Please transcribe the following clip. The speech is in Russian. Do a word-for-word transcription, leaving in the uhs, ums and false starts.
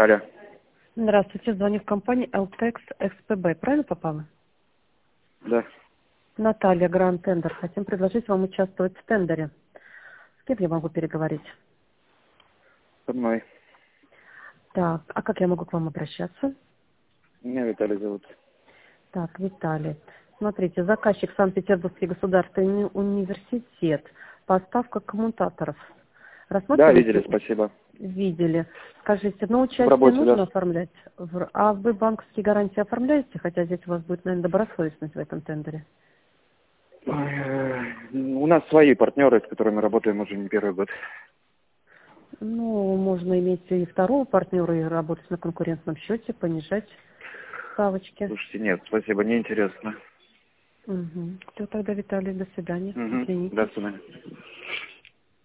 Алло. Здравствуйте, звоню в компанию Элтекс СПБ. Правильно попала? Да. Наталья, Гранд Тендер. Хотим предложить вам участвовать в тендере. С кем я могу переговорить? Со мной. Так, а как я могу к вам обращаться? Меня Виталий зовут. Так, Виталий. Смотрите, заказчик Санкт-Петербургский государственный университет. Поставка коммутаторов. Да, Рассматриваете? видели, спасибо. Видели. Скажите, ну В участие работе, нужно да. оформлять? В- А вы банковские гарантии оформляете? Хотя здесь у вас будет, наверное, добросовестность в этом тендере. Ой, э, У нас свои партнеры, с которыми работаем уже не первый год. Ну, можно иметь и второго партнера, и работать на конкурентном счете, понижать ставочки. Слушайте, нет, спасибо, неинтересно. Угу. Все, тогда, Виталий, до свидания. Угу. До Извините. свидания.